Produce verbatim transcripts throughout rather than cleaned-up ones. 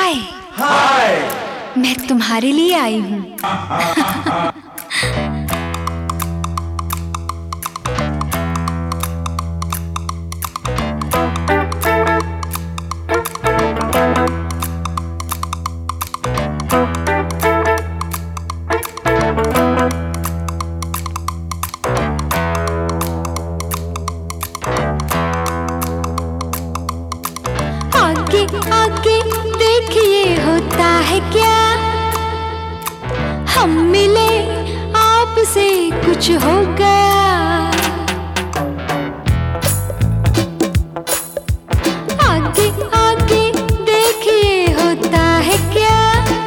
हाय हाय मैं तुम्हारे लिए आई हूँ। आगे आगे देखिए होता है क्या, हम मिले आपसे कुछ हो गया। आगे आगे देखिए होता है क्या,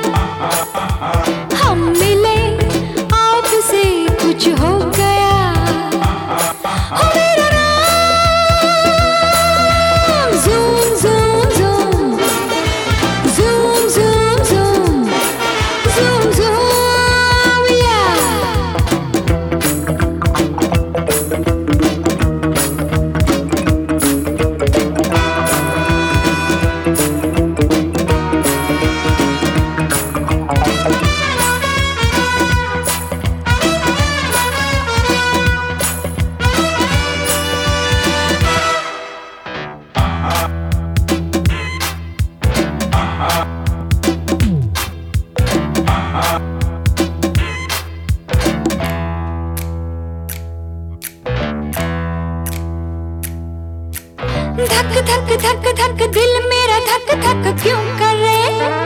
हम मिले आपसे कुछ हो गया। हो मेरा नाम ज़ूम ज़ूम ज़ूम ज़ूम ज़ूम ज़ूम ज़ूम ज़ूम या। धक धक धक धक दिल मेरा धक धक क्यों करे,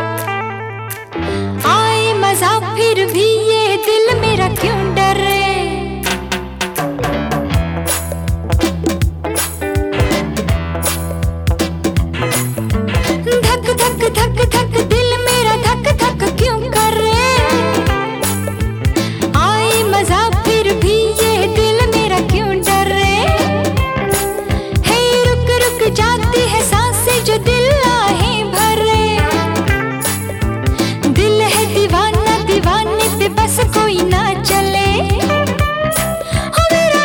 आए मजा फिर भी ये दिल मेरा क्यों डरे। धक धक धक धक दिल मेरा धक धक क्यों करे, आए मजा फिर भी ये दिल मेरा क्यों डरे। जाती है सांसें जो दिल आहें भरे, दिल है दीवाना दीवाने पे बस कोई ना चले। हो मेरा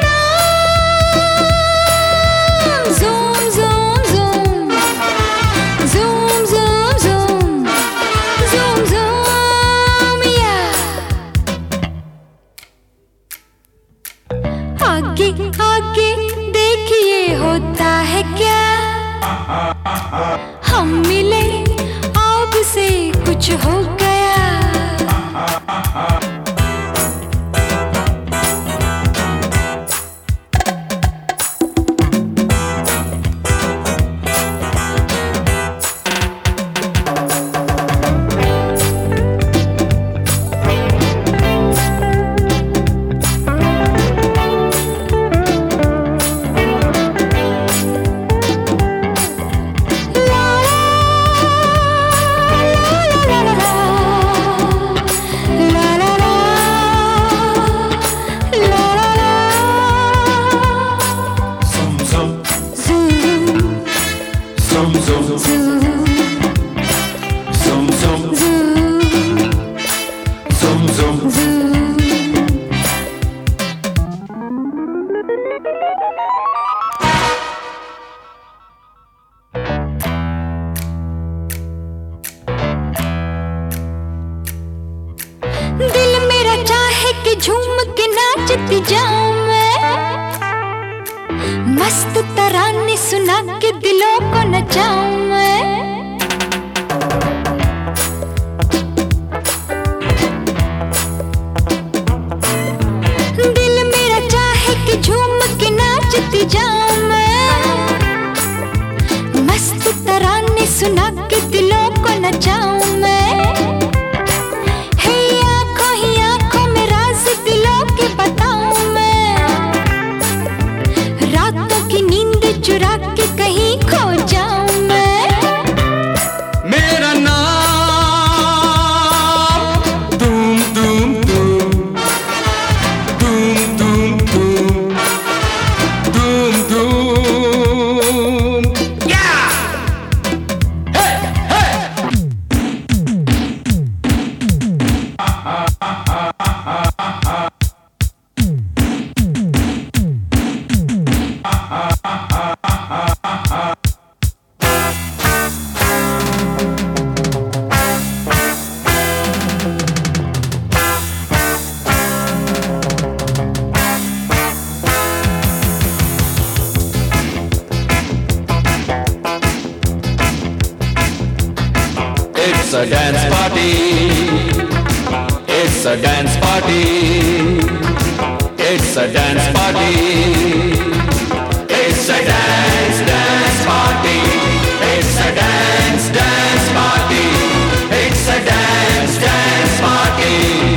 नाम ज़ूम ज़ूम ज़ूम ज़ूम ज़ूम ज़ूम ज़ूम ज़ूम या। आगे आगे देखिए होता है क्या, हम मिले आपसे कुछ हो गया। दिल मेरा चाहे कि झूम के नाचती जाऊं मैं, मस्त तराने सुना के दिलों को नचाऊं मैं। दिल मेरा चाहे कि झूम के नाचती जाऊं मैं, मस्त तराने सुना के दिलों को नचाऊं मैं। चुरा के कहीं खो जाऊं मैं। मेरा नाम दूम दूम दूम दूम दूम दूम दूम दूम या। हे हे It's a dance party. It's a dance party. It's a dance party. It's a dance dance party. It's a dance dance party. It's a dance dance party.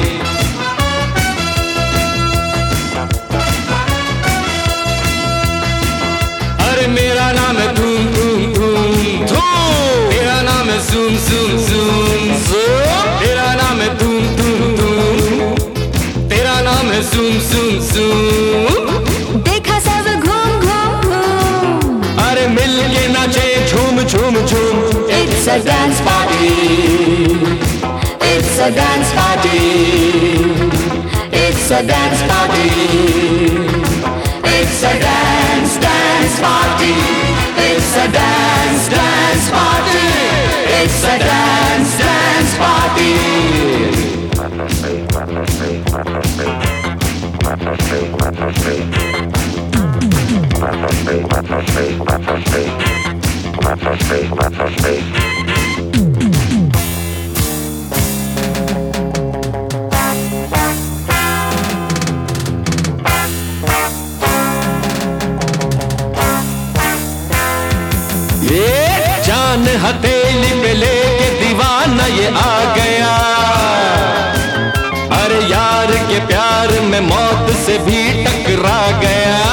अरे मेरा नाम है धूम धूम धूम धूम, तेरा नाम है zoom zoom zoom zoom, तेरा नाम है धूम धूम धूम, तेरा नाम है zoom zoom zoom। देखा सब घूम घूम घूम, अरे मिल के नाचे झूम झूम झूम। It's a dance party. It's a dance party. It's a dance party. It's a dance dance party. It's a dance dance party. It's a dance dance party. ये जान हथेली पे लेके दीवाना ये आ गया। अरे यार के प्यार में मौत से भी टकरा गया।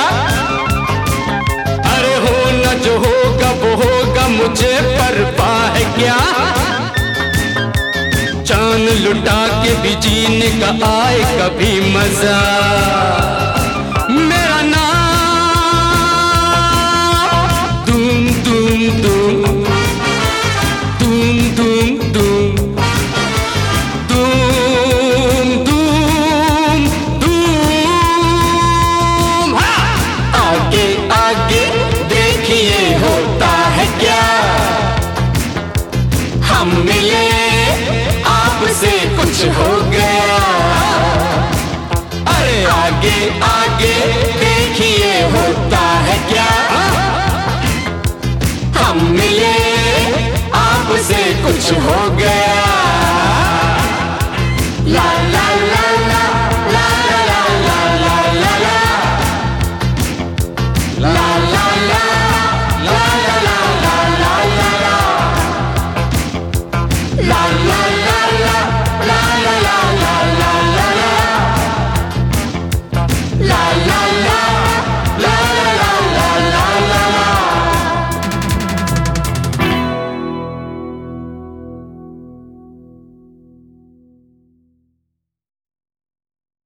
अरे होना जो होगा वो होगा, मुझे परवाह है क्या। जान लुटा के भी जीने का आए कभी मजा। मेरा नाम धूम धूम धूम धूम धूम धूम धूम धूम धूम। हाँ! आगे आगे देखिए होता है क्या। हम मिले आपसे कुछ हो गया। अरे आगे आगे देखिए होता है क्या। हम मिले आपसे कुछ हो गया।